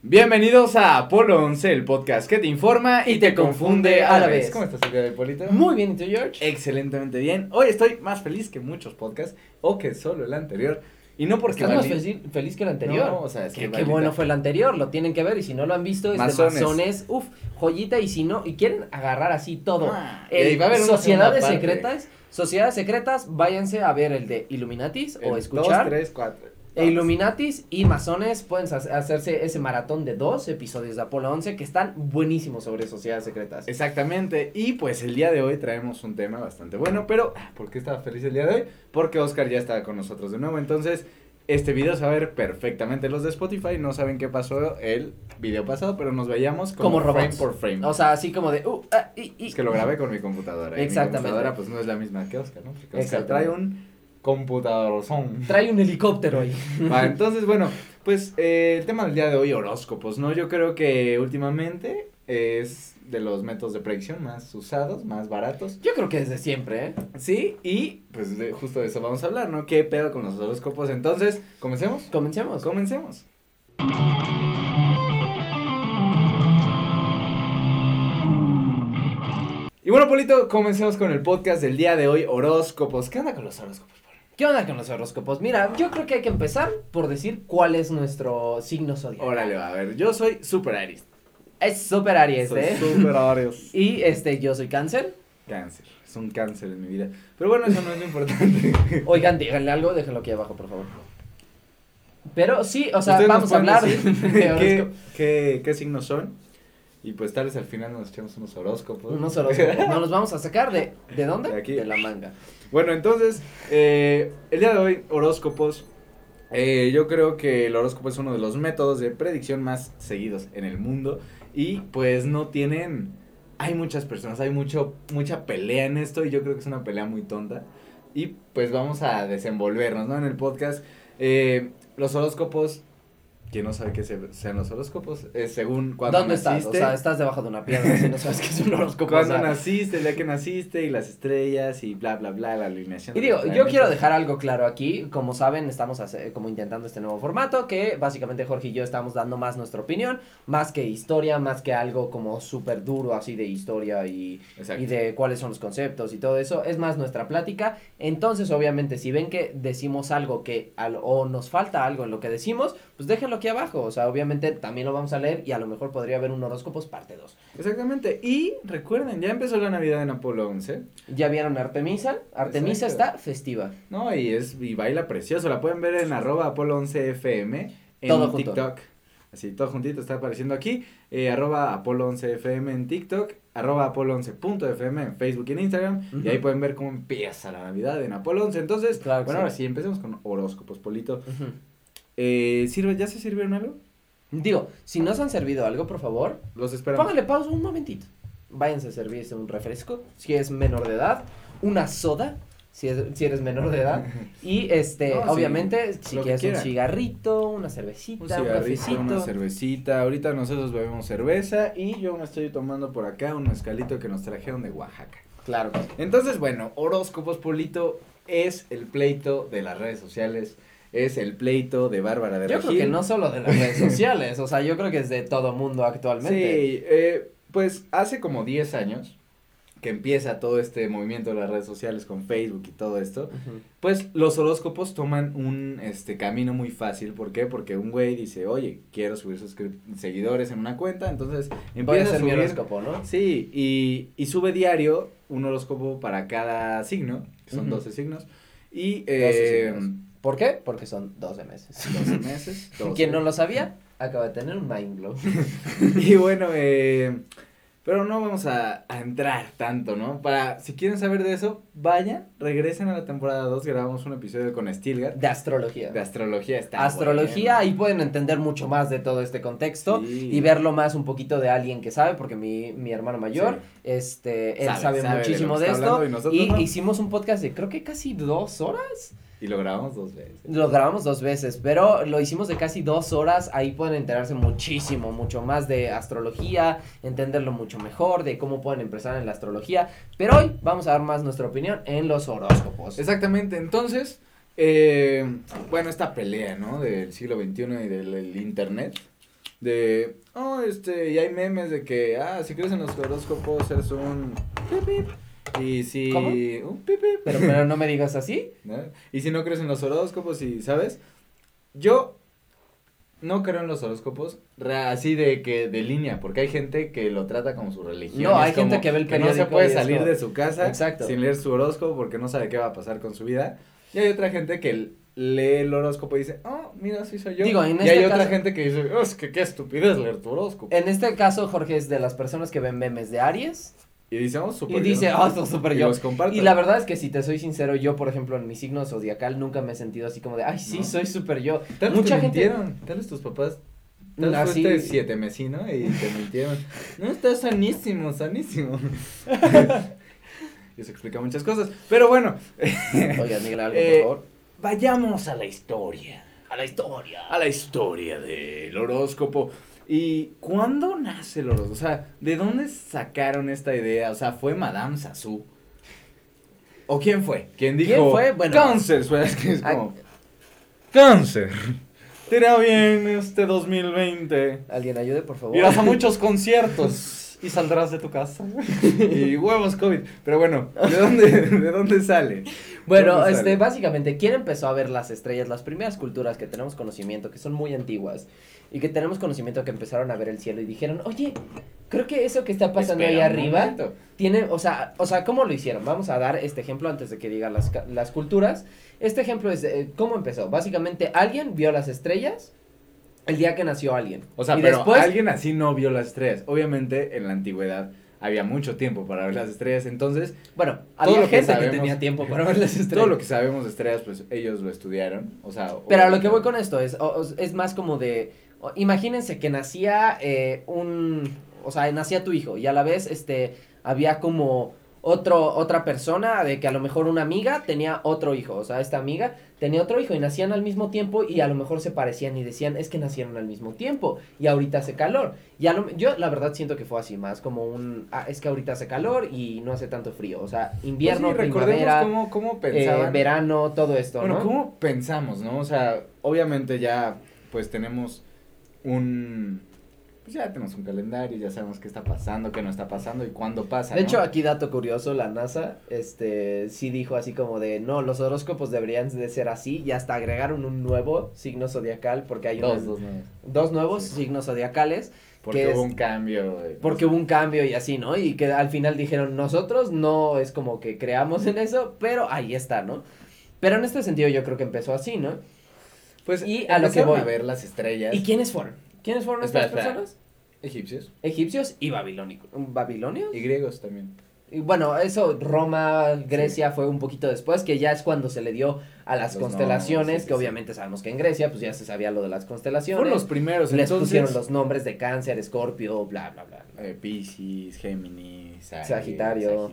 Bienvenidos a Apolo 11, el podcast que te informa y te confunde a la vez. ¿Cómo estás, Polito? Muy bien, ¿y tú, George? Excelentemente bien. Hoy estoy más feliz que muchos podcasts, o que solo el anterior. Y no porque ¿Estás más feliz que el anterior? No, o sea, es que qué bueno fue el anterior, lo tienen que ver, y si no lo han visto, es Masones. de masones, joyita, y si no, y quieren agarrar así todo, y va a haber una sociedades segunda secretas, váyanse a ver el de Illuminatis, o escuchar, 2, 3, 4. Illuminatis y masones, pueden hacerse ese maratón de 2 episodios de Apolo 11, que están buenísimos sobre sociedades secretas. Exactamente, y pues el día de hoy traemos un tema bastante bueno, pero ¿por qué estaba feliz el día de hoy? Porque Oscar ya está con nosotros de nuevo, entonces este video se va a ver perfectamente. Los de Spotify no saben qué pasó el video pasado, pero nos veíamos como frame robots por frame. O sea, así como de Es que lo grabé con mi computadora. Exactamente. Y mi computadora pues no es la misma que Oscar, ¿no? Porque Oscar trae un computadorzón. Trae un helicóptero ahí. Vale, entonces, bueno, pues el tema del día de hoy, horóscopos, ¿no? Yo creo que últimamente es de los métodos de predicción más usados, más baratos. Yo creo que desde siempre, ¿eh? Sí, y pues justo de eso vamos a hablar, ¿no? ¿Qué pedo con los horóscopos? Entonces, ¿comencemos? Comencemos. Comencemos. Y bueno, Polito, comencemos con el podcast del día de hoy, horóscopos. ¿Qué onda con los horóscopos? ¿Qué onda con los horóscopos? Mira, yo creo que hay que empezar por decir cuál es nuestro signo zodiacal. Órale, va, a ver, yo soy Super Aries. Es Super Aries, ¿eh? Super Aries. Y yo soy Cáncer. Cáncer, es un cáncer en mi vida. Pero bueno, eso no es lo importante. Oigan, díganle algo, déjenlo aquí abajo, por favor. Pero sí, o sea, Ustedes vamos a hablar de horóscopos. ¿Qué signos son? Y pues tal vez al final nos echamos unos horóscopos. Unos horóscopos. Nos los vamos a sacar ¿de dónde? De aquí. De la manga. Bueno, entonces, el día de hoy, horóscopos. Yo creo que el horóscopo es uno de los métodos de predicción más seguidos en el mundo. Y pues no tienen, hay muchas personas, hay mucha pelea en esto, y yo creo que es una pelea muy tonta. Y pues vamos a desenvolvernos, ¿no? En el podcast, los horóscopos. ¿Quién no sabe qué sean los horóscopos? Es según cuando ¿Dónde naciste. estás? O sea, estás debajo de una piedra si no sabes qué es un horóscopo. Cuando naciste, el día que naciste, y las estrellas, y bla, bla, bla, la alineación. Y digo, yo quiero dejar algo claro aquí. Como saben, estamos como intentando este nuevo formato, que básicamente Jorge y yo estamos dando más nuestra opinión, más que historia, más que algo como súper duro así de historia y de cuáles son los conceptos y todo eso. Es más nuestra plática. Entonces, obviamente, si ven que decimos algo o nos falta algo en lo que decimos, pues déjenlo aquí abajo. O sea, obviamente también lo vamos a leer, y a lo mejor podría haber un horóscopos parte 2. Exactamente. Y recuerden, ya empezó la Navidad en Apolo 11. ¿Ya vieron Artemisa? Artemisa está festiva. No, y baila precioso. La pueden ver en @Apolo11FM en todo junto. TikTok. Así, todo juntito está apareciendo aquí. @Apolo11FM en TikTok. @Apolo11.fm en Facebook y en Instagram. Y ahí pueden ver cómo empieza la Navidad en Apolo 11. Entonces, claro, bueno, ahora sí, empecemos con horóscopos, Polito. ¿Ya se sirvieron algo? Digo, si no se han servido algo, por favor, los esperamos. Póngale pausa un momentito. Váyanse a servirse un refresco, si es menor de edad, una soda, si eres menor de edad, y obviamente, si quieres un cigarrito, una cervecita, un cafecito. Una cervecita. Ahorita nosotros bebemos cerveza, y yo me estoy tomando por acá un mezcalito que nos trajeron de Oaxaca. Claro. Entonces, bueno, horóscopos, Polito, es el pleito de las redes sociales. Es el pleito de Bárbara de Regil. Yo creo que no solo de las redes sociales, o sea, yo creo que es de todo mundo actualmente. Sí, pues hace como 10 años que empieza todo este movimiento de las redes sociales con Facebook y todo esto, pues los horóscopos toman un camino muy fácil. ¿Por qué? Porque un güey dice, oye, quiero subir seguidores en una cuenta, entonces empieza a subir mi horóscopo, ¿no? Sí, y sube diario un horóscopo para cada signo, que son 12 signos, y 12 signos. ¿Por qué? Porque son 12 meses. 12 meses. 12. ¿Quién no lo sabía? Acaba de tener un mind blow. Y bueno, pero no vamos a entrar tanto, ¿no? Si quieren saber de eso, regresen a la temporada 2, grabamos un episodio con Stilgar. De astrología. Está Astrología, ahí pueden entender mucho más de todo este contexto, y verlo más un poquito de alguien que sabe, porque mi hermano mayor, él sabe muchísimo de esto, y no. Hicimos un podcast de creo que casi 2 horas. Y lo grabamos 2 veces. Lo grabamos 2 veces, pero lo hicimos de casi 2 horas. Ahí pueden enterarse mucho más de astrología, entenderlo mucho mejor, de cómo pueden empezar en la astrología. Pero hoy vamos a dar más nuestra opinión en los horóscopos. Exactamente, entonces, bueno, esta pelea, ¿no? Del siglo XXI y del internet. y hay memes de que, si crees en los horóscopos eres un pip, pip. Y si... ¿Cómo? Un pip, pip. Pero no me digas así. ¿No? Y si no crees en los horóscopos y, ¿sabes? Yo no creo en los horóscopos así de línea, porque hay gente que lo trata como su religión. No, hay gente que ve el que no periódico se puede y es salir como- de su casa Exacto. sin leer su horóscopo porque no sabe qué va a pasar con su vida. Y hay otra gente que lee el horóscopo y dice, mira, sí soy yo. Digo, en y este hay otra caso- gente que dice, es que qué estupidez leer tu horóscopo. En este caso, Jorge es de las personas que ven memes de Aries Y dice, súper y dice, yo. súper Y yo. los comparto. Y la verdad es que si te soy sincero, yo, por ejemplo, en mi signo zodiacal nunca me he sentido así como de, ay, sí, ¿No? soy súper yo. Tal vez Mucha te gente... mintieron, tal vez tus papás, tal vez Así- fuiste 7 mesino y te mintieron. No, estás sanísimo, sanísimo. Y eso explica muchas cosas, pero bueno. Oigan, Miguel, algo, Eh, por favor. Vayamos a la historia. A la historia. A la historia del horóscopo. ¿Y cuándo nace el horóscopo? O sea, ¿de dónde sacaron esta idea? O sea, ¿fue Madame Sassou? ¿O quién fue? ¿Quién dijo? ¿Quién fue? Bueno. Cáncer, es que es como... Cáncer. Te irá bien este 2020. Alguien ayude, por favor. Irás a muchos conciertos y saldrás de tu casa. Y huevos COVID. Pero bueno, ¿de dónde sale? Bueno, ¿Dónde sale? básicamente, ¿quién empezó a ver las estrellas? Las primeras culturas que tenemos conocimiento, que son muy antiguas, y que tenemos conocimiento que empezaron a ver el cielo y dijeron, oye, creo que eso que está pasando Espera ahí un arriba, momento. tiene, o sea, ¿cómo lo hicieron? Vamos a dar este ejemplo antes de que diga las culturas. Este ejemplo es, ¿cómo empezó? Básicamente, alguien vio las estrellas el día que nació alguien. O sea, y pero después, alguien así no vio las estrellas. Obviamente, en la antigüedad había mucho tiempo para ver las estrellas, entonces bueno, todo había lo que gente que sabemos- tenía tiempo para ver las estrellas. todo lo que sabemos de estrellas, pues ellos lo estudiaron, o sea... Pero a lo que voy con esto es más como de, imagínense que nacía nacía tu hijo y a la vez, había como otra persona de que a lo mejor una amiga tenía otro hijo, o sea, esta amiga tenía otro hijo y nacían al mismo tiempo y a lo mejor se parecían y decían, es que nacieron al mismo tiempo y ahorita hace calor. Yo la verdad siento que fue así, más como es que ahorita hace calor y no hace tanto frío, o sea, invierno, Pues sí, recordemos primavera, cómo pensaban. verano, todo esto, Bueno, ¿no? ¿cómo pensamos, no? O sea, obviamente ya, pues tenemos pues ya tenemos un calendario, ya sabemos qué está pasando, qué no está pasando y cuándo pasa, De ¿no? hecho, aquí dato curioso, la NASA, sí dijo así como de, no, los horóscopos deberían de ser así, y hasta agregaron un nuevo signo zodiacal, porque hay dos nuevos. dos nuevos Sí. signos zodiacales, Porque que hubo es- un cambio. porque hubo un cambio y así, ¿no? Y que al final dijeron, nosotros no es como que creamos en eso, pero ahí está, ¿no? Pero en este sentido yo creo que empezó así, ¿no? Pues y a lo que empezaron voy. a ver las estrellas. ¿Y quiénes fueron? ¿Quiénes fueron Espera, estas espera. personas? Egipcios Egipcios y babilónicos. ¿Babilonios? y griegos también. Y bueno, eso, Roma, Grecia fue un poquito después, que ya es cuando se le dio a las Los constelaciones, nombres, sí, que sí, obviamente sabemos que en Grecia, pues ya se sabía lo de las constelaciones. Fueron los primeros, Les entonces. pusieron los nombres de Cáncer, Escorpio, bla, bla, bla. Piscis, Géminis, Aries, Sagitario.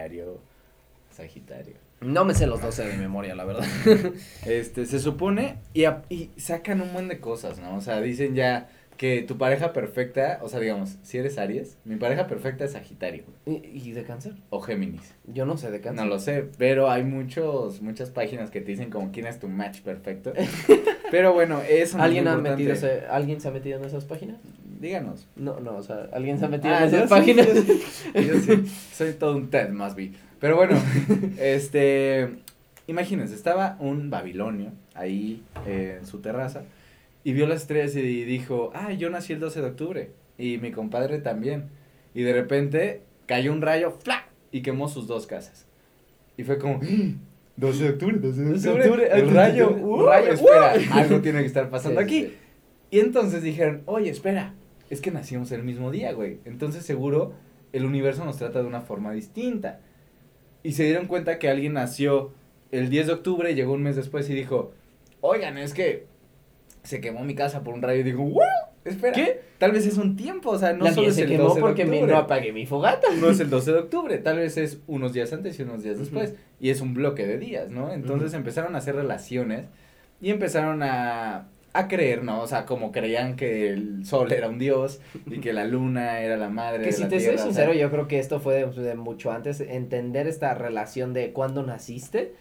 Sagitario. No me sé los 12 de memoria, la verdad. Se supone y sacan un buen de cosas, ¿no? O sea, dicen ya que tu pareja perfecta, o sea, digamos, si eres Aries, mi pareja perfecta es Sagitario ¿Y de Cáncer? o Géminis. Yo no sé de Cáncer. No lo sé, pero hay muchas páginas que te dicen como quién es tu match perfecto. Pero bueno, eso no es ¿Alguien, muy ha importante. metido ¿Alguien se ha metido en esas páginas? Díganos. No, o sea, ¿alguien se ha metido en yo esas sí, páginas? yo sí, soy todo un Ted Mosby. Pero bueno, imagínense, estaba un babilonio ahí en su terraza y vio las estrellas y dijo, yo nací el 12 de octubre y mi compadre también. Y de repente cayó un rayo, ¡fla! Y quemó sus dos casas. Y fue como, 12 de octubre, 12 de octubre, el rayo, espera, algo tiene que estar pasando Sí, aquí. sí. Y entonces dijeron, oye, espera, es que nacimos el mismo día, güey. Entonces seguro el universo nos trata de una forma distinta. Y se dieron cuenta que alguien nació el 10 de octubre, llegó un mes después y dijo, oigan, es que se quemó mi casa por un rayo. Y dijo, ¡wow! Espera, ¿Qué? tal vez es un tiempo, o sea, no La solo mía es se el quemó 12 de porque octubre. no apagué mi fogata. No es el 12 de octubre, tal vez es unos días antes y unos días después. Ujú. Y es un bloque de días, ¿no? Entonces Ujú. empezaron a hacer relaciones y empezaron a creer, ¿no? O sea, como creían que el sol era un dios y que la luna era la madre Que de si la te tierra. soy o sincero, sea, yo creo que esto fue de mucho antes, entender esta relación de cuándo naciste,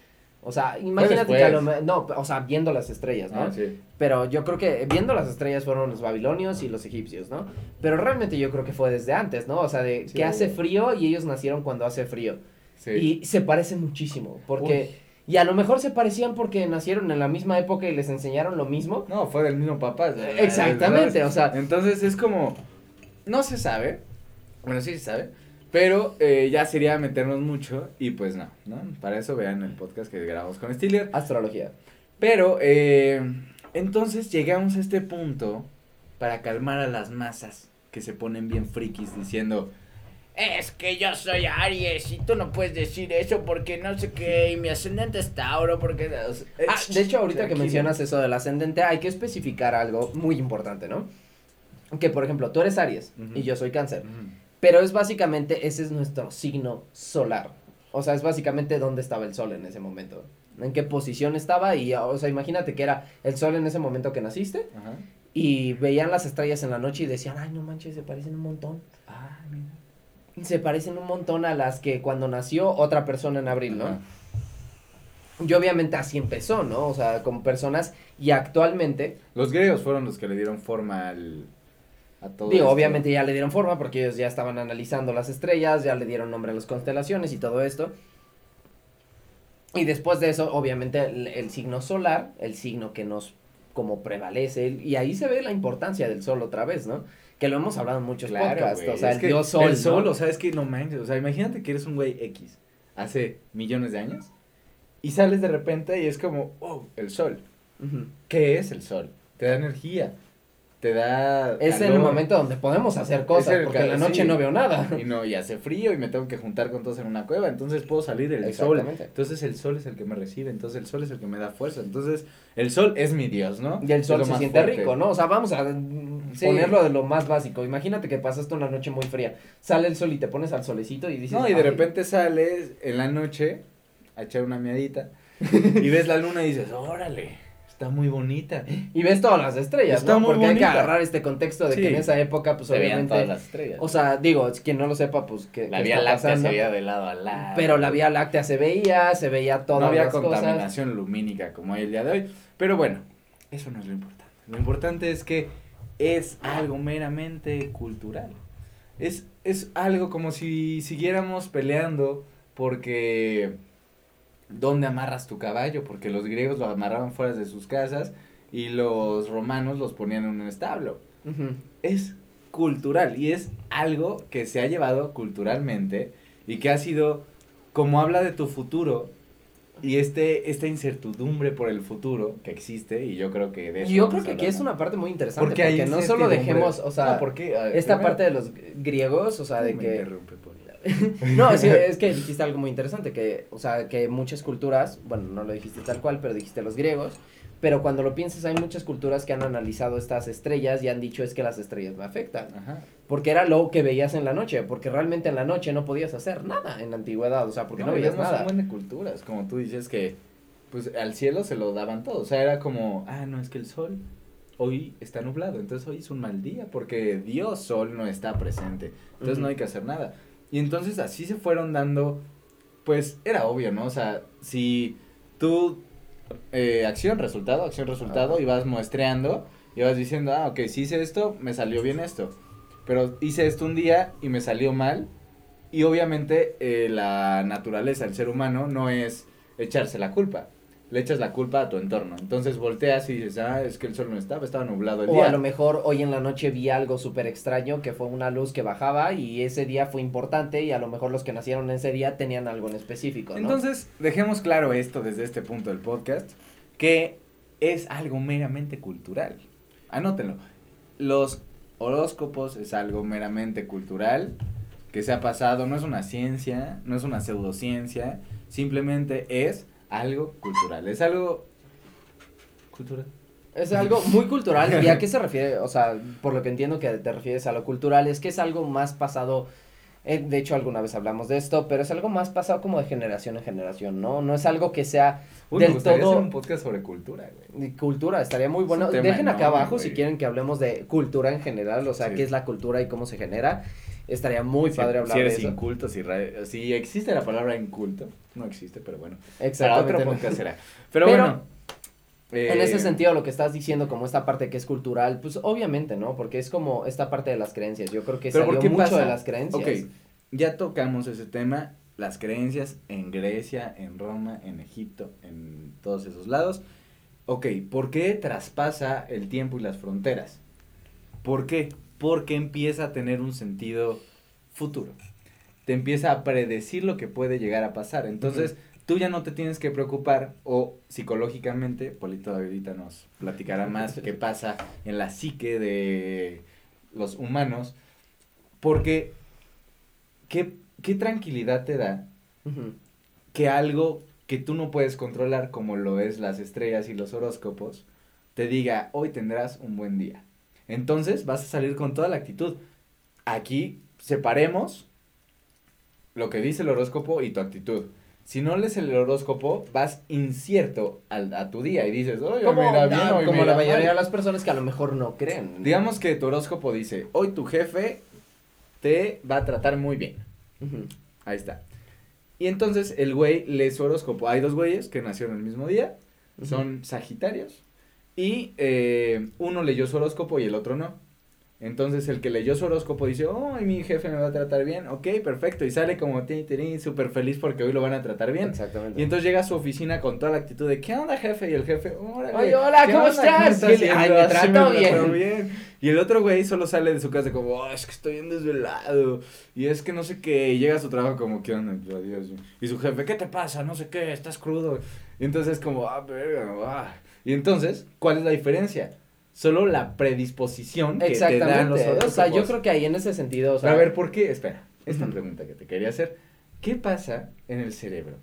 O sea, imagínate que después. no, o sea, viendo las estrellas, ¿no? Ah, sí. Pero yo creo que viendo las estrellas fueron los babilonios y los egipcios, ¿no? Pero realmente yo creo que fue desde antes, ¿no? O sea, de Sí, que hace obvio. frío y ellos nacieron cuando hace frío. Sí. Y se parecen muchísimo, porque... Y a lo mejor se parecían porque nacieron en la misma época y les enseñaron lo mismo. No, fue del mismo papá. Exactamente, ¿sabes? o sea... Entonces es como, no se sabe, bueno, sí se sabe, pero ya sería meternos mucho y pues no, ¿no? Para eso vean el podcast que grabamos con Stiller. Astrología. Pero, entonces llegamos a este punto para calmar a las masas que se ponen bien frikis diciendo, es que yo soy Aries y tú no puedes decir eso porque no sé qué, y mi ascendente es Tauro porque... De hecho, ahorita que tranquilo. mencionas eso del ascendente, hay que especificar algo muy importante, ¿no? Que, por ejemplo, tú eres Aries Ujú. y yo soy Cáncer. Ujú. Pero es básicamente, ese es nuestro signo solar. O sea, es básicamente dónde estaba el sol en ese momento. En qué posición estaba y, o sea, imagínate que era el sol en ese momento que naciste Ajá. y veían las estrellas en la noche y decían, ay, no manches, se parecen un montón. Ah, mira. Se parecen un montón a las que cuando nació otra persona en abril, ¿no? Ajá. Y obviamente así empezó, ¿no? O sea, con personas y actualmente, Los griegos fueron los que le dieron forma a todo digo, esto. obviamente ya le dieron forma porque ellos ya estaban analizando las estrellas, ya le dieron nombre a las constelaciones y todo esto. Y después de eso, obviamente, el signo solar, el signo que nos como prevalece, y ahí se ve la importancia del sol otra vez, ¿no? Que lo hemos hablado en muchos podcasts, güey, o sea, es el que dios sol, el sol, ¿no? o sea, es que no manches, o sea, imagínate que eres un güey X hace millones de años y sales de repente y es como, oh, el sol. Ujú. ¿Qué es el sol? Te da energía, te da Es calor, el momento donde podemos hacer cosas, el porque en la noche sí. no veo nada. y no, y hace frío y me tengo que juntar con todos en una cueva, entonces puedo salir el sol. Exactamente. Entonces el sol es el que me recibe, entonces el sol es el que me da fuerza, entonces el sol es mi Dios, ¿no? Y el Es sol lo se más siente fuerte. rico, ¿no? O sea, vamos a Sí. ponerlo de lo más básico. Imagínate que pasaste una noche muy fría, sale el sol y te pones al solecito y dices... No, y de "Ay". repente sales en la noche a echar una miadita y ves la luna y dices, órale, está muy bonita. Y ves todas las estrellas, Está ¿no? muy Porque hay que bonita. agarrar este contexto de Sí. que en esa época, pues Se veían todas obviamente... las estrellas. O sea, digo, quien no lo sepa, pues que la Vía Láctea se veía de lado a lado. Pero la Vía Láctea se veía todas no había las cosas. contaminación lumínica como hay el día de hoy. Pero bueno, eso no es lo importante. Lo importante es que es algo meramente cultural. Es algo como si siguiéramos peleando porque ¿dónde amarras tu caballo? Porque los griegos lo amarraban fuera de sus casas y los romanos los ponían en un establo. Ujú. Es cultural y es algo que se ha llevado culturalmente y que ha sido como habla de tu futuro y esta incertidumbre por el futuro que existe y yo creo que de eso Yo vamos creo que a aquí hablar es más. una parte muy interesante, Porque hay porque no solo incertidumbre. dejemos, o sea, No, porque, a ver, esta primero, parte de los griegos, o sea, de me que... interrumpe, Poli. No, sí, es que dijiste algo muy interesante, que, o sea, que muchas culturas, bueno, no lo dijiste tal cual, pero dijiste los griegos, pero cuando lo piensas hay muchas culturas que han analizado estas estrellas y han dicho es que las estrellas me afectan, Ajá. porque era lo que veías en la noche, porque realmente en la noche no podías hacer nada en la antigüedad, o sea, porque no, veías vemos nada. un buen de culturas, como tú dices que pues al cielo se lo daban todo, o sea, era como, no, es que el sol hoy está nublado, entonces hoy es un mal día porque Dios sol no está presente, entonces no hay que hacer nada. Y entonces así se fueron dando, pues era obvio, ¿no? O sea, si tú acción, resultado, Ajá. y vas muestreando, y vas diciendo, ok, si hice esto, me salió bien esto, pero hice esto un día y me salió mal, y obviamente la naturaleza, el ser humano, no es echarse la culpa, le echas la culpa a tu entorno, entonces volteas y dices, es que el sol no estaba nublado el O día. a lo mejor hoy en la noche vi algo súper extraño que fue una luz que bajaba y ese día fue importante y a lo mejor los que nacieron ese día tenían algo en específico, ¿no? Entonces, dejemos claro esto desde este punto del podcast, que es algo meramente cultural. Anótenlo. Los horóscopos es algo meramente cultural que se ha pasado, no es una ciencia, no es una pseudociencia, simplemente es algo cultural, es algo cultural. Es algo muy cultural. ¿Y a qué se refiere? O sea, por lo que entiendo que te refieres a lo cultural, es que es algo más pasado. De hecho, alguna vez hablamos de esto, pero es algo más pasado como de generación en generación, ¿no? No es algo que sea Me del gustaría hacer todo un podcast sobre cultura, güey. cultura. Estaría muy bueno. un tema Dejen acá enorme, abajo si güey. quieren que hablemos de cultura en general, o sea, Sí. qué es la cultura y cómo se genera. estaría muy padre hablar si de eres eso. inculto, si existe la palabra inculto, no existe, pero bueno. Exactamente. Para otro podcast será. Pero bueno. En ese sentido, lo que estás diciendo, como esta parte que es cultural, pues obviamente, ¿no? Porque es como esta parte de las creencias. Yo creo que salió mucho de las creencias. Ok, ya tocamos ese tema, las creencias en Grecia, en Roma, en Egipto, en todos esos lados. Ok, ¿por qué traspasa el tiempo y las fronteras? ¿Por qué? Porque empieza a tener un sentido futuro. Te empieza a predecir lo que puede llegar a pasar. Entonces, tú ya no te tienes que preocupar, o psicológicamente, Polito ahorita nos platicará más qué pasa en la psique de los humanos, porque qué tranquilidad te da que algo que tú no puedes controlar, como lo es las estrellas y los horóscopos, te diga, hoy tendrás un buen día. Entonces, vas a salir con toda la actitud. Aquí separemos lo que dice el horóscopo y tu actitud. Si no lees el horóscopo, vas incierto a tu día y dices, oye, me irá bien, hoy como me la irá mayoría de mal. las personas que a lo mejor no creen. Digamos que tu horóscopo dice, hoy tu jefe te va a tratar muy bien. Ahí está. Y entonces el güey lee su horóscopo. Hay dos güeyes que nacieron el mismo día, son sagitarios, y uno leyó su horóscopo y el otro no. Entonces el que leyó su horóscopo dice, oh, mi jefe me va a tratar bien, ok, perfecto, y sale como súper feliz porque hoy lo van a tratar bien. Exactamente. Y entonces llega a su oficina con toda la actitud de, ¿qué onda, jefe? Y el jefe, órale, oye, hola, ¿cómo estás? Ay, me trato bien. Y el otro güey solo sale de su casa como, oh, es que estoy bien desvelado, y es que no sé qué, y llega a su trabajo como, ¿qué onda? Adiós. Y su jefe, ¿qué te pasa? No sé qué, estás crudo. Y entonces es como, verga. Y entonces, ¿cuál es la diferencia? Solo la predisposición que te dan los horóscopos. O sea, yo creo que ahí en ese sentido, o sea. Pero a ver, ¿por qué? Espera, esta pregunta que te quería hacer. ¿Qué pasa en el cerebro?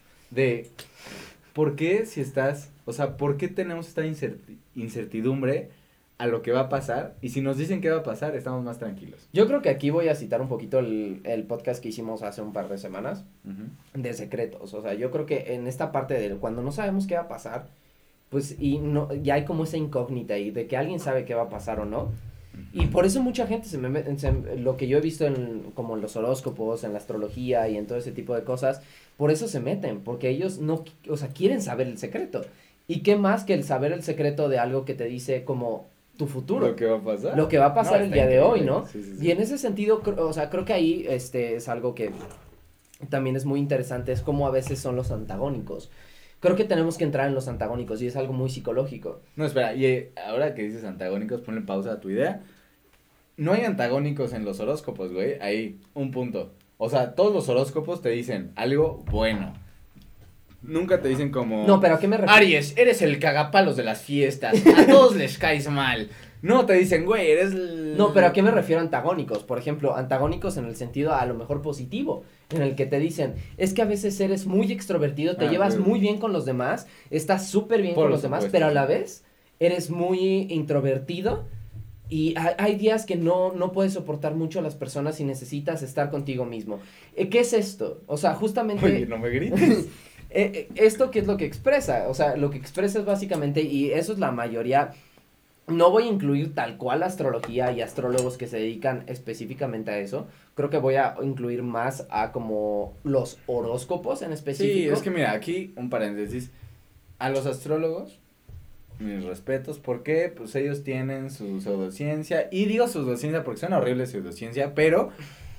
¿Por qué si estás, o sea, por qué tenemos esta incertidumbre a lo que va a pasar? Y si nos dicen qué va a pasar, estamos más tranquilos. Yo creo que aquí voy a citar un poquito el podcast que hicimos hace un par de semanas de secretos. O sea, yo creo que en esta parte de cuando no sabemos qué va a pasar, pues y no ya hay como esa incógnita ahí de que alguien sabe qué va a pasar o no. Y por eso mucha gente lo que yo he visto como en los horóscopos, en la astrología y en todo ese tipo de cosas, por eso se meten, porque ellos no, o sea, quieren saber el secreto. ¿Y qué más que el saber el secreto de algo que te dice como tu futuro? Lo que va a pasar. Lo que va a pasar el día de hoy, ¿no? Sí. Y en ese sentido, o sea, creo que ahí es algo que también es muy interesante, es como a veces son los antagónicos. Creo que tenemos que entrar en los antagónicos y es algo muy psicológico. No, espera, y ahora que dices antagónicos, ponle pausa a tu idea. No hay antagónicos en los horóscopos, güey. Ahí, un punto. O sea, todos los horóscopos te dicen algo bueno. Nunca te dicen como... No, pero ¿a qué me refiero? Aries, eres el cagapalos de las fiestas. A todos les caes mal. No, te dicen, güey, eres... No, pero ¿a qué me refiero antagónicos? Por ejemplo, antagónicos en el sentido a lo mejor positivo, en el que te dicen, es que a veces eres muy extrovertido, te llevas muy bien con los demás, estás súper bien con los demás, pero a la vez eres muy introvertido y hay días que no puedes soportar mucho a las personas y necesitas estar contigo mismo. ¿Qué es esto? O sea, justamente... Oye, no me grites. ¿Esto qué es lo que expresa? O sea, lo que expresa es básicamente, y eso es la mayoría... No voy a incluir tal cual astrología y astrólogos que se dedican específicamente a eso. Creo que voy a incluir más a como los horóscopos en específico. Sí, es que mira, aquí un paréntesis. A los astrólogos, mis respetos, porque pues ellos tienen su pseudociencia. Y digo pseudociencia porque suena horrible pseudociencia, pero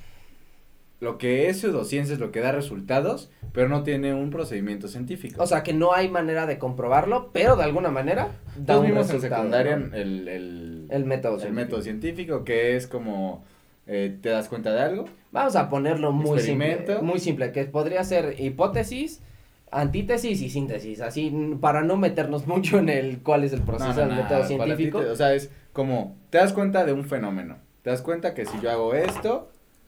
lo que es pseudociencia es lo que da resultados, pero no tiene un procedimiento científico. O sea, que no hay manera de comprobarlo, pero de alguna manera da un vimos resultado, en secundaria, ¿no? el método científico. El método científico, que es como, te das cuenta de algo. Vamos a ponerlo muy Experimento. simple. Muy simple, que podría ser hipótesis, antítesis y síntesis. Así, para no meternos mucho en cuál es el proceso del método científico. O sea, es como, te das cuenta de un fenómeno. Te das cuenta que si yo hago esto,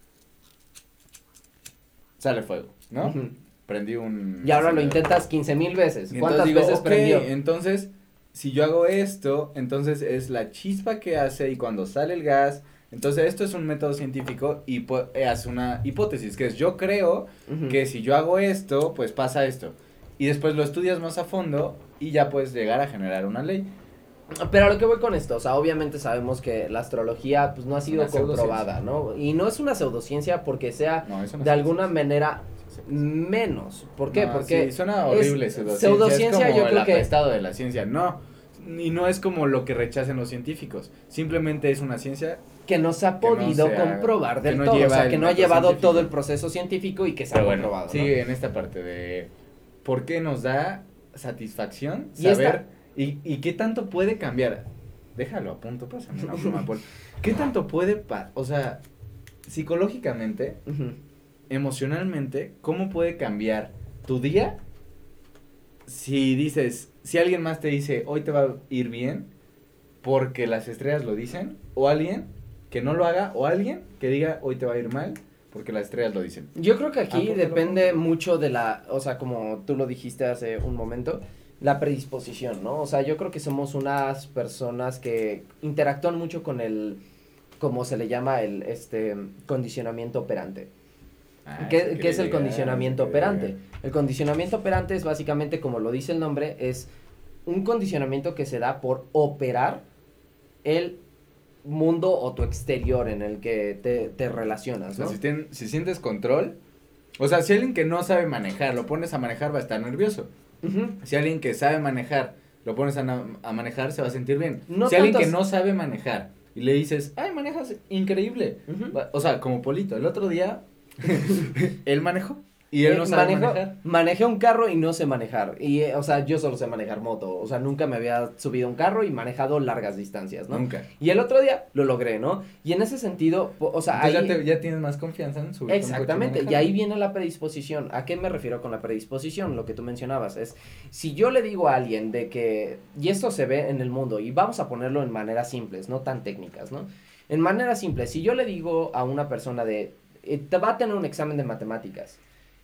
sale fuego, ¿no? Prendí un... Y ahora lo intentas 15,000 veces. ¿Cuántas digo, veces prendió? Entonces, si yo hago esto, entonces es la chispa que hace y cuando sale el gas. Entonces, esto es un método científico y hace una hipótesis, que es yo creo que si yo hago esto, pues pasa esto. Y después lo estudias más a fondo y ya puedes llegar a generar una ley. Pero a lo que voy con esto, o sea, obviamente sabemos que la astrología pues no ha sido Una comprobada, ¿no? Y no es una pseudociencia porque sea No, eso no de es alguna manera Sí, menos. ¿Por qué? No, Porque sí, suena horrible es pseudociencia. pseudociencia, Es como yo creo el que apestado de la ciencia. No, y no es como lo que rechacen los científicos. Simplemente es una ciencia que no se ha que no podido se ha- comprobar que del no todo, o lleva sea, el que no ha método llevado científico. todo el proceso científico y que se ha Pero bueno, comprobado, ¿no? sigue en esta parte de por qué nos da satisfacción Y saber y qué tanto puede cambiar. Déjalo a punto, pásame una pluma, Paul. ¿Qué tanto puede, o sea, psicológicamente, Ujú. emocionalmente, cómo puede cambiar tu día si dices, si alguien más te dice, hoy te va a ir bien, porque las estrellas lo dicen, o alguien que no lo haga, o alguien que diga, hoy te va a ir mal, porque las estrellas lo dicen. Yo creo que aquí ¿A poco depende lo mucho de o sea, como tú lo dijiste hace un momento, la predisposición, ¿no? O sea, yo creo que somos unas personas que interactúan mucho con como se le llama, condicionamiento operante. Ah, ¿Qué, eso qué quería es el llegar, condicionamiento eso quería operante? llegar. El condicionamiento operante es básicamente, como lo dice el nombre, es un condicionamiento que se da por operar el mundo o tu exterior en el que te O relacionas, sea, ¿no? si sientes control, o sea, si alguien que no sabe manejar, lo pones a manejar, va a estar nervioso. Ujú. Si alguien que sabe manejar, lo pones a manejar, se va a sentir bien. No Si alguien que tantos- no sabe manejar y le dices, ay, manejas increíble. Ujú. O sea, como Polito, el otro día, él manejó y él no sabe manejar. Manejé un carro y no sé manejar. Y, o sea, yo solo sé manejar moto. O sea, nunca me había subido a un carro y manejado largas distancias, ¿no? Nunca. Y el otro día lo logré, ¿no? Y en ese sentido, o sea, Entonces ahí... ya tienes más confianza en subir Exactamente, y ahí viene la predisposición. ¿A qué me refiero con la predisposición? Lo que tú mencionabas es, si yo le digo a alguien de que, y esto se ve en el mundo, y vamos a ponerlo en maneras simples, no tan técnicas, ¿no? En maneras simples, si yo le digo a una persona te va a tener un examen de matemáticas,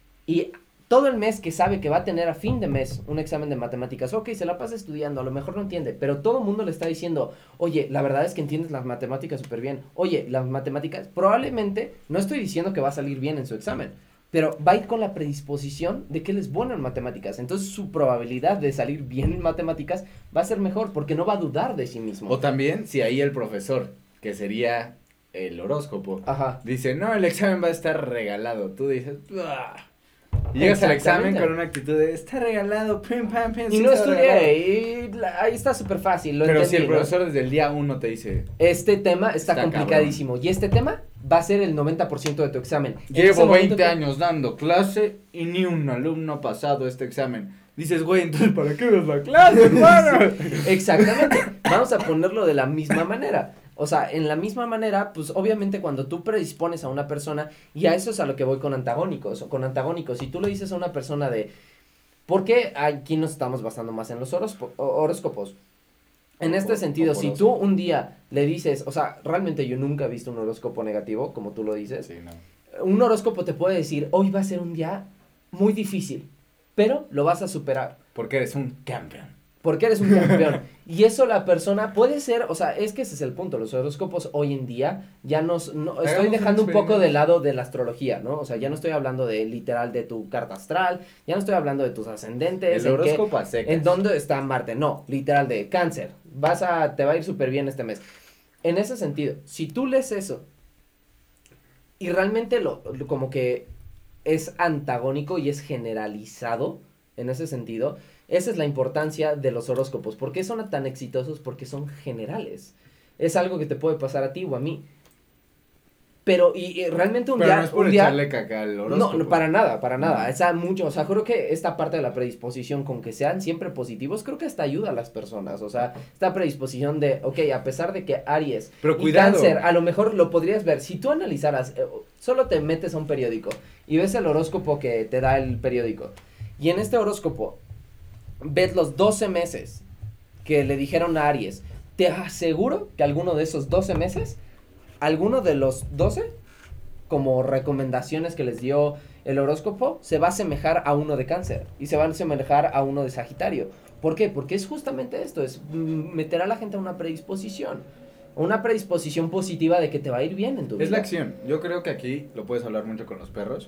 y todo el mes que sabe que va a tener a fin de mes un examen de matemáticas, ok, se la pasa estudiando, a lo mejor no entiende, pero todo el mundo le está diciendo, oye, la verdad es que entiendes las matemáticas súper bien, oye, las matemáticas, probablemente, no estoy diciendo que va a salir bien en su examen, pero va a ir con la predisposición de que él es bueno en matemáticas, entonces su probabilidad de salir bien en matemáticas va a ser mejor, porque no va a dudar de sí mismo. O también, si ahí el profesor, que sería el horóscopo, Ajá. dice, no, el examen va a estar regalado. Tú dices, "Buah". Y llegas al examen Exactamente. con una actitud de, está regalado, pim, pam, pim. Y sí no está regalado". estudié, y ahí está súper fácil, lo Pero entendí, si el ¿no? profesor desde el día 1 te dice, Este tema está Está complicadísimo. Y este tema va a ser el 90% de tu examen. En ese llevo momento 20 años dando clase y ni un alumno ha pasado este examen. Dices, güey, entonces, ¿para qué das la clase, hermano? Exactamente. Vamos a ponerlo de la misma manera. O sea, en la misma manera, pues obviamente cuando tú predispones a una persona, y a eso es a lo que voy con antagónicos, o con antagónicos, si tú le dices a una persona ¿por qué aquí nos estamos basando más en los horóscopos? En este sentido, si tú un día le dices, o sea, realmente yo nunca he visto un horóscopo negativo, como tú lo dices, Sí, no. un horóscopo te puede decir, hoy va a ser un día muy difícil, pero lo vas a superar. Porque eres un campeón. Porque eres un campeón. Y eso la persona puede ser, o sea, es que ese es el punto. Los horóscopos hoy en día ya estoy Hagamos dejando un un poco experimento. de lado de la astrología, ¿no? O sea, ya no estoy hablando de literal de tu carta astral, ya no estoy hablando de tus ascendentes. El horóscopo a secas. ¿En dónde está Marte? No, literal de Cáncer. Te va a ir súper bien este mes. En ese sentido, si tú lees eso y realmente como que es antagónico y es generalizado en ese sentido, esa es la importancia de los horóscopos. ¿Por qué son tan exitosos? Porque son generales. Es algo que te puede pasar a ti o a mí. Pero, y realmente Pero no es por echarle caca al horóscopo. no, para nada, para nada. No. O sea, creo que esta parte de la predisposición con que sean siempre positivos, creo que hasta ayuda a las personas. O sea, esta predisposición de, ok, a pesar de que Aries Pero y cuidado. Cáncer, a lo mejor lo podrías ver. Si tú analizaras, solo te metes a un periódico y ves el horóscopo que te da el periódico. Y en este horóscopo ves los 12 meses que le dijeron a Aries. Te aseguro que alguno de esos 12 meses, alguno de los 12, como recomendaciones que les dio el horóscopo, se va a asemejar a uno de Cáncer y se va a asemejar a uno de Sagitario. ¿Por qué? Porque es justamente esto, es meter a la gente a una predisposición positiva de que te va a ir bien en tu vida. Es la acción. Yo creo que aquí lo puedes hablar mucho con los perros.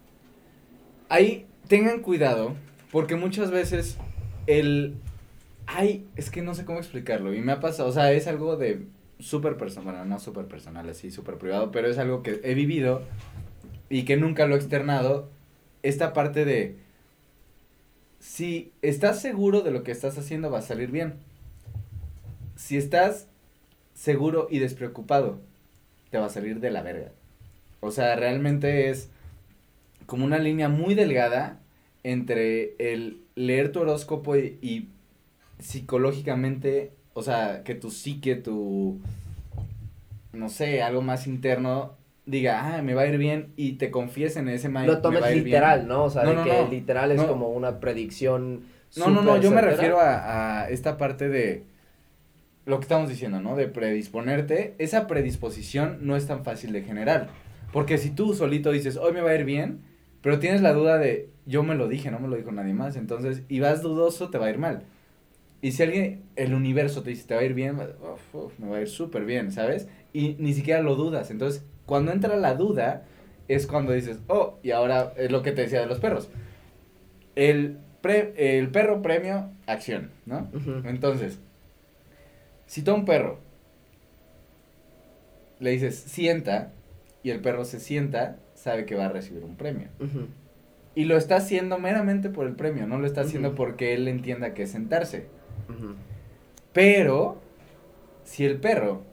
Ahí tengan cuidado porque muchas veces Ay, es que no sé cómo explicarlo, y me ha pasado, o sea, es algo de súper personal, bueno, no súper personal, así, súper privado, pero es algo que he vivido y que nunca lo he externado, esta parte de, si estás seguro de lo que estás haciendo, va a salir bien. Si estás seguro y despreocupado, te va a salir de la verga. O sea, realmente es como una línea muy delgada entre el leer tu horóscopo y psicológicamente, o sea, que tu psique, no sé, algo más interno, diga, me va a ir bien, y te confíes en ese Lo me va tomes a ir literal, bien. ¿no? O sea, No, de no, que no, literal es no. como una predicción No, yo me súper refiero certera. a esta parte de lo que estamos diciendo, ¿no? De predisponerte. Esa predisposición no es tan fácil de generar. Porque si tú solito dices, hoy me va a ir bien, pero tienes la duda de, yo me lo dije, no me lo dijo nadie más, entonces, y vas dudoso, te va a ir mal. Y si alguien, el universo te dice, te va a ir bien, me va a ir súper bien, ¿sabes? Y ni siquiera lo dudas. Entonces, cuando entra la duda, es cuando dices, oh, y ahora es lo que te decía de los perros. El perro premio, acción, ¿no? Ujú, Entonces, si tú a un perro le dices sienta y el perro se sienta, sabe que va a recibir un premio. ujú, Y lo está haciendo meramente por el premio, no lo está haciendo ujú, porque él entienda que es sentarse. ujú. Pero, si el perro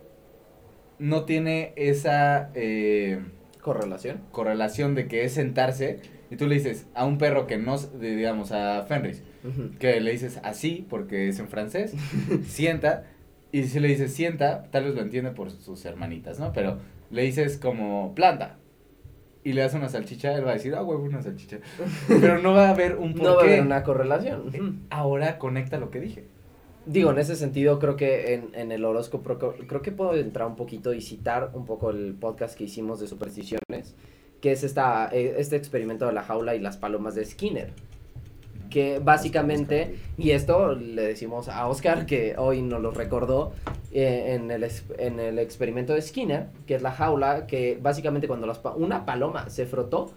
no tiene esa ¿Correlación? correlación de que es sentarse, y tú le dices a un perro que no, digamos a Fenris, Ujú. que le dices así porque es en francés, sienta, y si le dices sienta, tal vez lo entiende por sus hermanitas, ¿no? Pero le dices como planta, y le das una salchicha, él va a decir, huevo, una salchicha. Pero no va a haber un No va a haber porqué. una correlación. Ujú. Ahora conecta lo que dije. Digo, en ese sentido, creo que en el horóscopo, creo que puedo entrar un poquito y citar un poco el podcast que hicimos de supersticiones, que es este experimento de la jaula y las palomas de Skinner. Que básicamente, y esto le decimos a Oscar, que hoy nos lo recordó, en el experimento de Skinner, que es la jaula, que básicamente cuando una paloma se frotó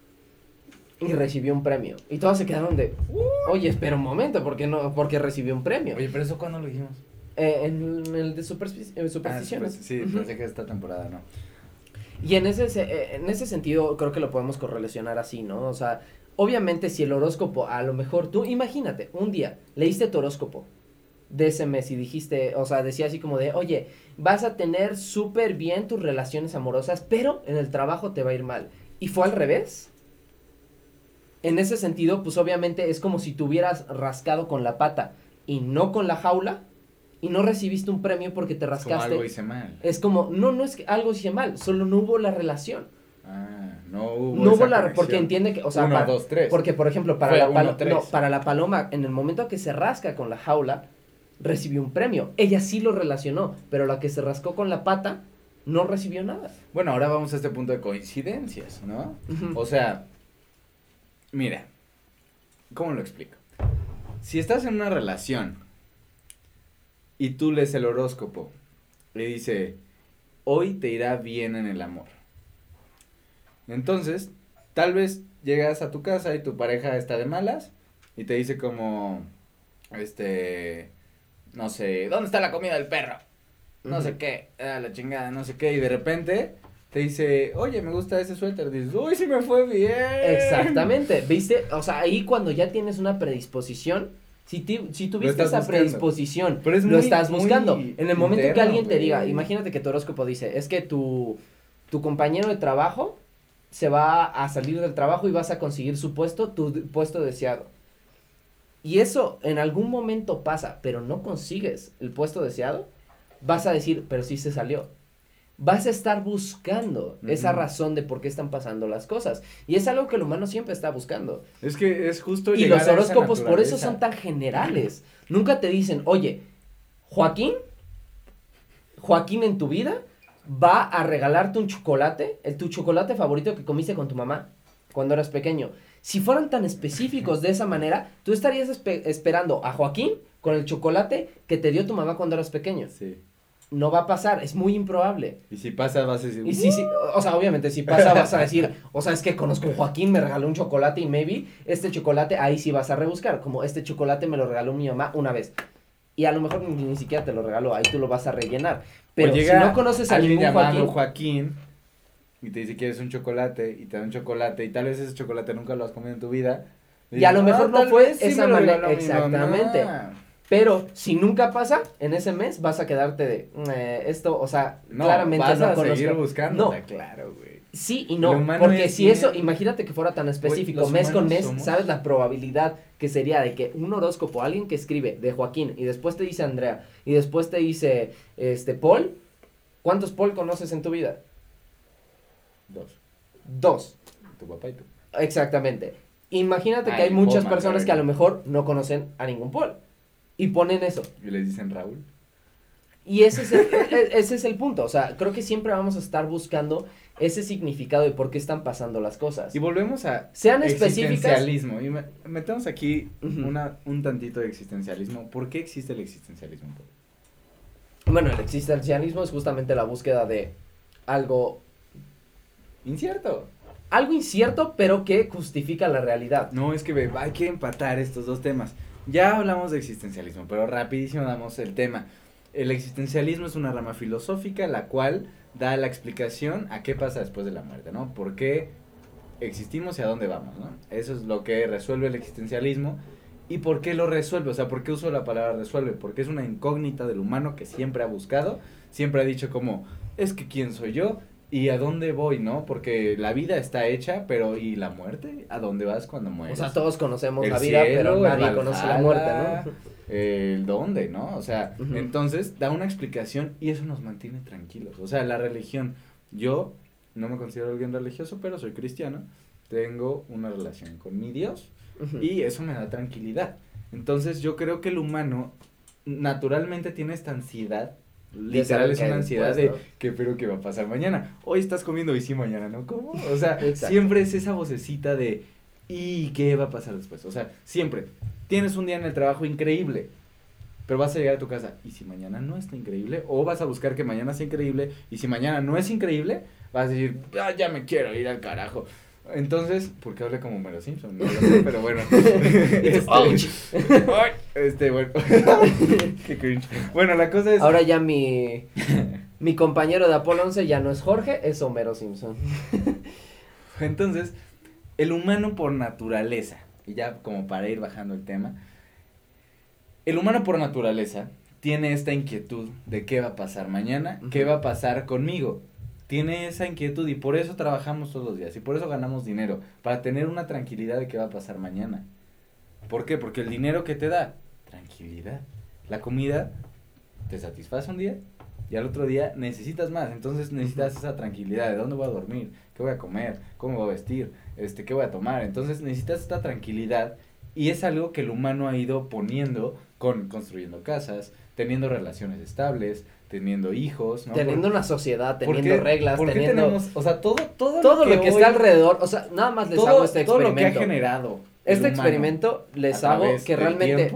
y recibió un premio. Y todos se quedaron de, oye, espera un momento, ¿por qué no? Porque recibió un premio. Oye, pero eso ¿cuándo lo dijimos? En el de supersticiones. Sí, pensé que esta temporada no. Y en ese sentido creo que lo podemos correlacionar así, ¿no? O sea, obviamente si el horóscopo, a lo mejor tú, imagínate, un día leíste tu horóscopo de ese mes y dijiste, o sea, decía así como de, oye, vas a tener súper bien tus relaciones amorosas, pero en el trabajo te va a ir mal. Y fue al revés. En ese sentido, pues obviamente es como si te hubieras rascado con la pata y no con la jaula y no recibiste un premio porque te rascaste. Como algo hice mal. Es como, no es que algo hice mal, solo no hubo la relación. No hubo No hubo esa la, porque conexión. entiende que, o sea, 1, 2, 3. porque por ejemplo, Fue para la paloma, en el momento que se rasca con la jaula, recibió un premio. Ella sí lo relacionó, pero la que se rascó con la pata no recibió nada. Bueno, ahora vamos a este punto de coincidencias, ¿no? Ujú. O sea, mira, ¿cómo lo explico? Si estás en una relación y tú lees el horóscopo y dice, hoy te irá bien en el amor. Entonces, tal vez llegas a tu casa y tu pareja está de malas y te dice como, no sé, ¿dónde está la comida del perro? No sé qué, la chingada, no sé qué, y de repente te dice, oye, me gusta ese suéter, dices, uy, sí me fue bien. Exactamente, ¿viste? O sea, ahí cuando ya tienes una predisposición, si tuviste esa buscando. predisposición, Pero es lo muy, estás muy buscando. En el momento en que interno, alguien te diga, güey. imagínate que tu horóscopo dice, es que tu compañero de trabajo se va a salir del trabajo y vas a conseguir su puesto, tu puesto deseado. Y eso en algún momento pasa, pero no consigues el puesto deseado, vas a decir, pero sí se salió. Vas a estar buscando esa razón de por qué están pasando las cosas. Y es algo que el humano siempre está buscando. Es que es justo Y llegar los a esa horóscopos por eso naturaleza. son tan generales. Nunca te dicen, oye, Joaquín en tu vida va a regalarte un chocolate, tu chocolate favorito que comiste con tu mamá cuando eras pequeño. Si fueran tan específicos de esa manera, tú estarías esperando a Joaquín con el chocolate que te dio tu mamá cuando eras pequeño. Sí. no va a pasar, es muy improbable. Y si pasa, vas a decir... Y sí, o sea, obviamente, si pasa, vas a decir, o sea, es que conozco a Joaquín, me regaló un chocolate y maybe este chocolate, ahí sí vas a rebuscar, como este chocolate me lo regaló mi mamá una vez. Y a lo mejor ni siquiera te lo regaló, ahí tú lo vas a rellenar. Pero si no conoces a ningún Joaquín y te dice quieres un chocolate y te da un chocolate y tal vez ese chocolate nunca lo has comido en tu vida. Y a lo mejor no fue esa manera, exactamente. Pero si nunca pasa, en ese mes vas a quedarte de esto, o sea, no, claramente vas no a conozco. seguir buscando. No, claro, güey. Sí y no, porque si eso, imagínate que fuera tan específico, wey, mes con mes, ¿sabes la probabilidad que sería de que un horóscopo, alguien que escribe de Joaquín y después te dice Andrea y después te dice Paul? ¿Cuántos Paul conoces en tu vida? 2. Tu papá y tú. Exactamente. Imagínate que hay muchas personas que a lo mejor no conocen a ningún Paul y ponen eso. Y les dicen Raúl. Y ese es el punto, o sea, creo que siempre vamos a estar buscando ese significado de por qué están pasando las cosas. Y volvemos a sean específicas. Existencialismo. Y metemos aquí un tantito de existencialismo. ¿Por qué existe el existencialismo? Bueno, el existencialismo es justamente la búsqueda de algo incierto. Algo incierto, pero que justifica la realidad. No, es que hay que empatar estos dos temas. Ya hablamos de existencialismo, pero rapidísimo damos el tema. El existencialismo es una rama filosófica la cual da la explicación a qué pasa después de la muerte, ¿no? ¿Por qué existimos y a dónde vamos, ¿no? Eso es lo que resuelve el existencialismo. ¿Y por qué lo resuelve? O sea, ¿por qué uso la palabra resuelve? Porque es una incógnita del humano que siempre ha buscado, siempre ha dicho como, es que ¿quién soy yo? ¿Y a dónde voy, no? Porque la vida está hecha, pero ¿y la muerte? ¿A dónde vas cuando mueres? O sea, todos conocemos la vida, pero nadie conoce la muerte, ¿no? El dónde, ¿no? O sea, entonces da una explicación y eso nos mantiene tranquilos. O sea, la religión, yo no me considero alguien religioso, pero soy cristiano, tengo una relación con mi Dios y eso me da tranquilidad. Entonces yo creo que el humano naturalmente tiene esta ansiedad. Literal es una ansiedad de que pero qué va a pasar mañana. Hoy estás comiendo y sí mañana no como. O sea, siempre es esa vocecita de ¿y qué va a pasar después? O sea, siempre tienes un día en el trabajo increíble, pero vas a llegar a tu casa y si mañana no está increíble, o vas a buscar que mañana sea increíble y si mañana no es increíble, vas a decir, ya me quiero ir al carajo. Entonces, porque hablé como Homero Simpson, no lo sé, pero bueno. Bueno. Qué cringe. Bueno, la cosa es. Ahora ya mi compañero de Apolo 11 ya no es Jorge, es Homero Simpson. Entonces, el humano por naturaleza, y ya como para ir bajando el tema, el humano por naturaleza tiene esta inquietud de qué va a pasar mañana, qué va a pasar conmigo. Tiene esa inquietud y por eso trabajamos todos los días y por eso ganamos dinero, para tener una tranquilidad de qué va a pasar mañana. ¿Por qué? Porque el dinero que te da, tranquilidad. La comida te satisface un día y al otro día necesitas más, entonces necesitas esa tranquilidad, de dónde voy a dormir, qué voy a comer, cómo me voy a vestir, qué voy a tomar, entonces necesitas esta tranquilidad y es algo que el humano ha ido poniendo construyendo casas, teniendo relaciones estables, teniendo hijos, ¿no? Teniendo una sociedad, teniendo reglas, teniendo... tenemos, o sea, todo lo que está alrededor, o sea, nada más les hago este experimento. Todo lo que ha generado este experimento les hago que realmente...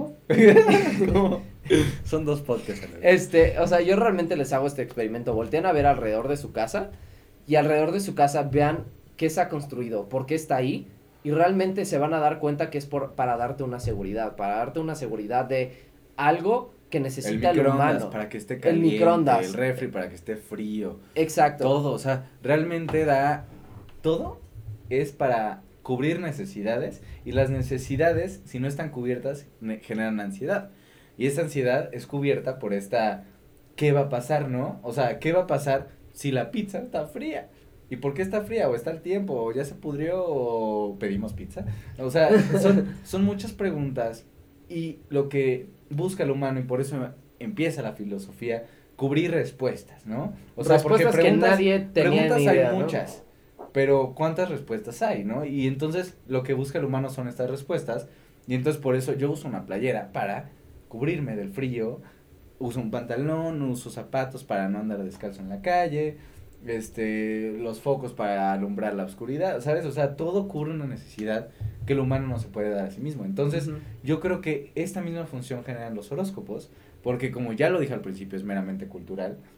Son 2 podcasts. O sea, yo realmente les hago este experimento, volteen a ver alrededor de su casa y alrededor de su casa vean qué se ha construido, por qué está ahí y realmente se van a dar cuenta que es para darte una seguridad, de algo que necesita el humano. Para que esté caliente, el microondas, el refri para que esté frío. Exacto. Todo, o sea, realmente todo es para cubrir necesidades y las necesidades, si no están cubiertas, generan ansiedad. Y esa ansiedad es cubierta por ¿qué va a pasar, no? O sea, ¿qué va a pasar si la pizza está fría? ¿Y por qué está fría? ¿O está el tiempo? ¿O ya se pudrió? ¿O pedimos pizza? O sea, son muchas preguntas y lo que busca el humano y por eso empieza la filosofía, cubrir respuestas, ¿no? O sea, respuestas porque que nadie tenía ni idea, hay muchas, ¿no? Pero ¿cuántas respuestas hay, no? Y entonces lo que busca el humano son estas respuestas y entonces por eso yo uso una playera para cubrirme del frío, uso un pantalón, uso zapatos para no andar descalzo en la calle, los focos para alumbrar la oscuridad, ¿sabes? O sea, todo cubre una necesidad que el humano no se puede dar a sí mismo. Entonces, yo creo que esta misma función generan los horóscopos, porque como ya lo dije al principio, es meramente cultural.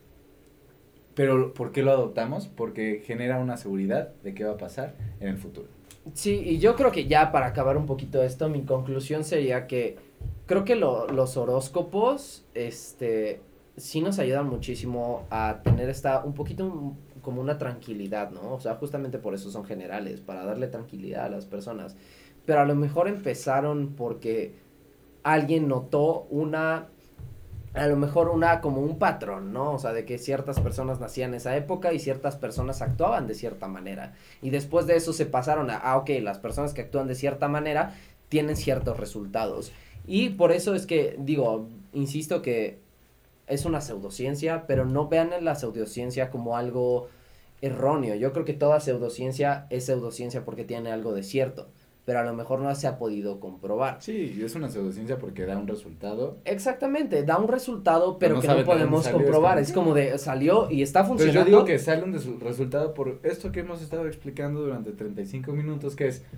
Pero ¿por qué lo adoptamos? Porque genera una seguridad de qué va a pasar en el futuro. Sí, y yo creo que ya para acabar un poquito esto, mi conclusión sería que creo que los horóscopos, sí nos ayudan muchísimo a tener un poquito como una tranquilidad, ¿no? O sea, justamente por eso son generales, para darle tranquilidad a las personas. Pero a lo mejor empezaron porque alguien notó a lo mejor como un patrón, ¿no? O sea, de que ciertas personas nacían en esa época y ciertas personas actuaban de cierta manera. Y después de eso se pasaron ok, las personas que actúan de cierta manera tienen ciertos resultados. Y por eso es que, digo, insisto que es una pseudociencia, pero no vean en la pseudociencia como algo erróneo. Yo creo que toda pseudociencia es pseudociencia porque tiene algo de cierto, pero a lo mejor no se ha podido comprobar. Sí, es una pseudociencia porque da un resultado. Exactamente, da un resultado, pero No que sabe no podemos de dónde salió, comprobar. Es como de salió y está Pues funcionando. yo digo que sale un resultado por esto que hemos estado explicando durante 35 minutos, que es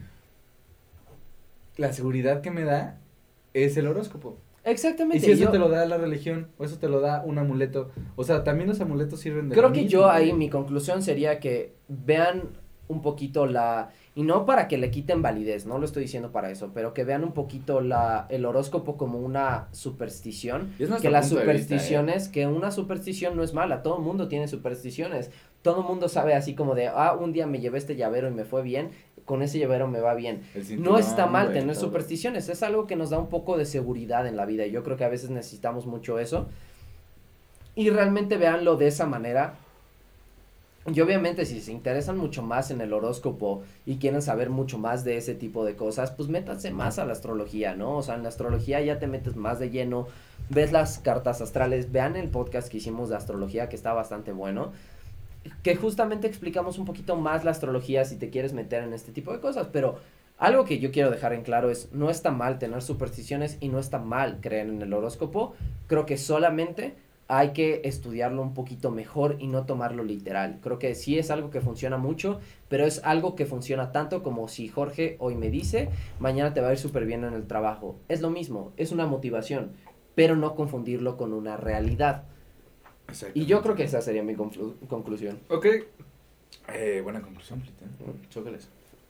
la seguridad que me da es el horóscopo. Exactamente. Y si eso te lo da la religión, o eso te lo da un amuleto, o sea, también los amuletos sirven de Creo lo que mismo, yo ahí güey. mi conclusión sería que vean un poquito y no para que le quiten validez, no lo estoy diciendo para eso, pero que vean un poquito el horóscopo como una superstición, Y es nuestro que las punto de vista, supersticiones, que una superstición no es mala, todo el mundo tiene supersticiones, todo el mundo sabe así como de, un día me llevé este llavero y me fue bien, con ese llavero me va bien. El No cinturón, está mal güey, tener todo. supersticiones, es algo que nos da un poco de seguridad en la vida, y yo creo que a veces necesitamos mucho eso, y realmente véanlo de esa manera. Y obviamente si se interesan mucho más en el horóscopo y quieren saber mucho más de ese tipo de cosas, pues métanse más a la astrología, ¿no? O sea, en la astrología ya te metes más de lleno, ves las cartas astrales, vean el podcast que hicimos de astrología que está bastante bueno, que justamente explicamos un poquito más la astrología si te quieres meter en este tipo de cosas, pero algo que yo quiero dejar en claro es, no está mal tener supersticiones y no está mal creer en el horóscopo, creo que solamente hay que estudiarlo un poquito mejor y no tomarlo literal. Creo que sí es algo que funciona mucho, pero es algo que funciona tanto como si Jorge hoy me dice, mañana te va a ir súper bien en el trabajo. Es lo mismo, es una motivación, pero no confundirlo con una realidad. Y yo creo que esa sería mi conclusión. Ok. Buena conclusión, Plita. Chócales.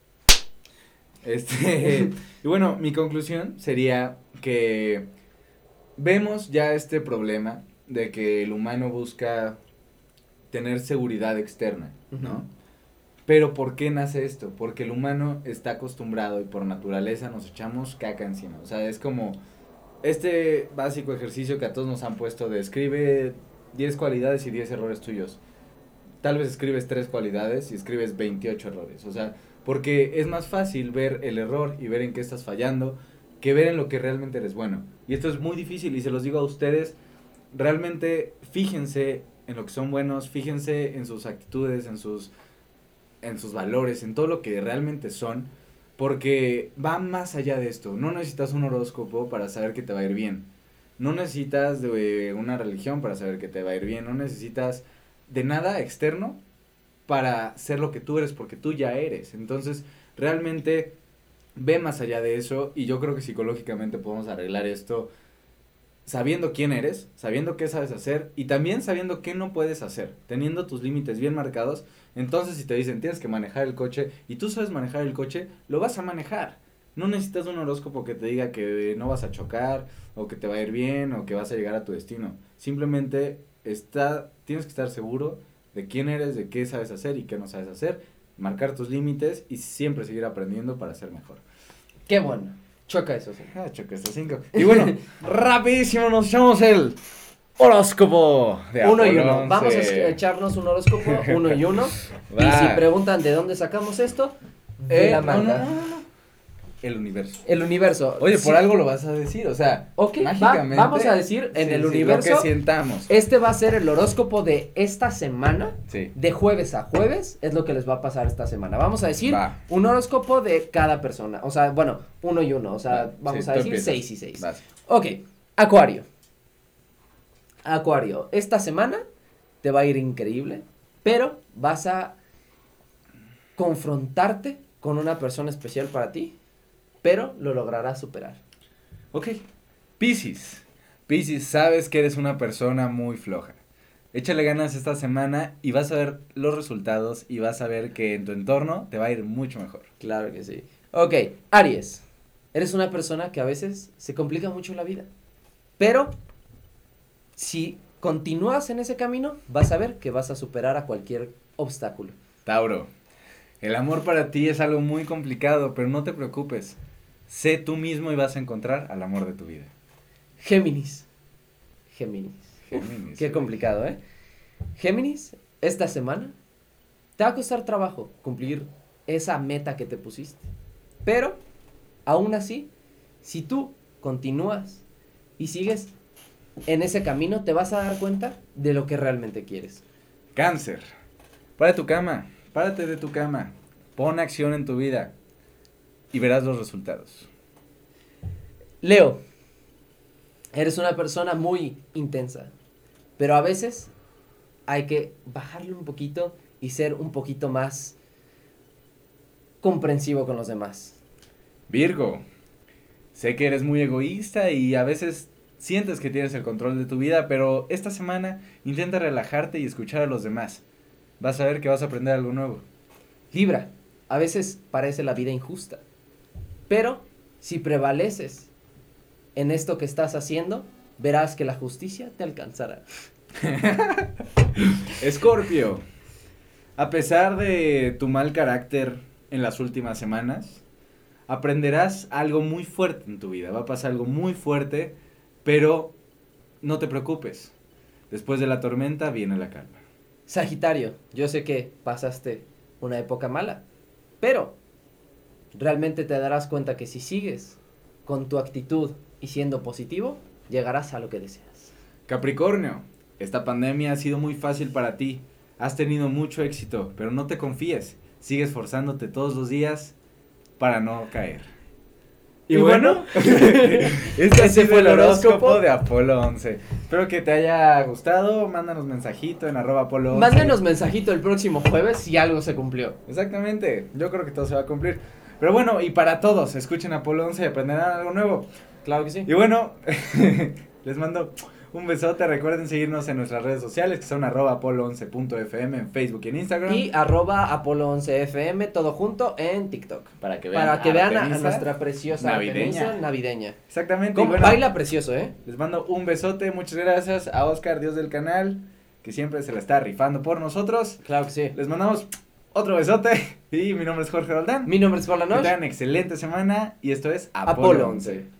Y bueno, mi conclusión sería que vemos ya este problema de que el humano busca tener seguridad externa, ¿no? Ujú. Pero ¿por qué nace esto? Porque el humano está acostumbrado y por naturaleza nos echamos caca encima. O sea, es como este básico ejercicio que a todos nos han puesto de escribe 10 cualidades y 10 errores tuyos. Tal vez escribes 3 cualidades y escribes 28 errores. O sea, porque es más fácil ver el error y ver en qué estás fallando que ver en lo que realmente eres bueno. Y esto es muy difícil y se los digo a ustedes, realmente fíjense en lo que son buenos, fíjense en sus actitudes, en sus valores, en todo lo que realmente son, porque va más allá de esto. No necesitas un horóscopo para saber que te va a ir bien. No necesitas de una religión para saber que te va a ir bien. No necesitas de nada externo para ser lo que tú eres, porque tú ya eres. Entonces, realmente ve más allá de eso y yo creo que psicológicamente podemos arreglar esto sabiendo quién eres, sabiendo qué sabes hacer y también sabiendo qué no puedes hacer, teniendo tus límites bien marcados. Entonces, si te dicen tienes que manejar el coche y tú sabes manejar el coche, lo vas a manejar. No necesitas un horóscopo que te diga que no vas a chocar o que te va a ir bien o que vas a llegar a tu destino. Simplemente tienes que estar seguro de quién eres, de qué sabes hacer y qué no sabes hacer, marcar tus límites y siempre seguir aprendiendo para ser mejor. Qué bueno. Choca eso, sí. Choca estos 5. Y bueno, rapidísimo nos echamos el horóscopo de Uno y Apolo uno. 11. Vamos a echarnos un horóscopo, uno y uno. Va. Y si preguntan de dónde sacamos esto, de la manga. No. El universo. El universo. Oye, Sí. por algo lo vas a decir, o sea, Ok, mágicamente. vamos a decir en el universo. Lo que sientamos. Este va a ser el horóscopo de esta semana. Sí. De jueves a jueves es lo que les va a pasar esta semana. Vamos a decir Va. un horóscopo de cada persona. O sea, bueno, uno y uno. O sea, Va. vamos Sí, a tú decir empiezas. 6 y 6. Vas. Ok, Acuario. Acuario, esta semana te va a ir increíble, pero vas a confrontarte con una persona especial para ti, pero lo lograrás superar. Ok. Piscis. Piscis, sabes que eres una persona muy floja. Échale ganas esta semana y vas a ver los resultados y vas a ver que en tu entorno te va a ir mucho mejor. Claro que sí. Ok, Aries. Eres una persona que a veces se complica mucho la vida. Pero si continúas en ese camino, vas a ver que vas a superar a cualquier obstáculo. Tauro, el amor para ti es algo muy complicado, pero no te preocupes. Sé tú mismo y vas a encontrar al amor de tu vida. Géminis. Géminis. Géminis. Qué complicado, ¿eh? Géminis, esta semana te va a costar trabajo cumplir esa meta que te pusiste. Pero, aún así, si tú continúas y sigues en ese camino, te vas a dar cuenta de lo que realmente quieres. Cáncer, párate de tu cama, pon acción en tu vida y verás los resultados. Leo, eres una persona muy intensa, pero a veces hay que bajarle un poquito y ser un poquito más comprensivo con los demás. Virgo, sé que eres muy egoísta y a veces sientes que tienes el control de tu vida, pero esta semana intenta relajarte y escuchar a los demás. Vas a ver que vas a aprender algo nuevo. Libra, a veces parece la vida injusta, pero si prevaleces en esto que estás haciendo, verás que la justicia te alcanzará. Escorpio, a pesar de tu mal carácter en las últimas semanas, aprenderás algo muy fuerte en tu vida. Va a pasar algo muy fuerte, pero no te preocupes. Después de la tormenta viene la calma. Sagitario, yo sé que pasaste una época mala, pero realmente te darás cuenta que si sigues con tu actitud y siendo positivo, llegarás a lo que deseas. Capricornio, esta pandemia ha sido muy fácil para ti. Has tenido mucho éxito, pero no te confíes. Sigue esforzándote todos los días para no caer. Y bueno, ese fue el horóscopo de Apolo 11. Espero que te haya gustado. Mándanos mensajito en @Apolo 11. Mándenos mensajito el próximo jueves si algo se cumplió. Exactamente, yo creo que todo se va a cumplir. Pero bueno, y para todos, escuchen Apolo 11 y aprenderán algo nuevo. Claro que sí. Y bueno, les mando un besote. Recuerden seguirnos en nuestras redes sociales, que son @apolo11.fm en Facebook y en Instagram. Y @apolo11fm, todo junto en TikTok. Para que vean a Artemisa nuestra preciosa Artemisa navideña. Exactamente. ¿Cómo? Bueno, Baila precioso, ¿eh? les mando un besote. Muchas gracias a Oscar, Dios del canal, que siempre se la está rifando por nosotros. Claro que sí. Les mandamos otro besote. Y mi nombre es Jorge Roldán. Mi nombre es Que Polanosh. tengan excelente semana. Y esto es Apolo 11.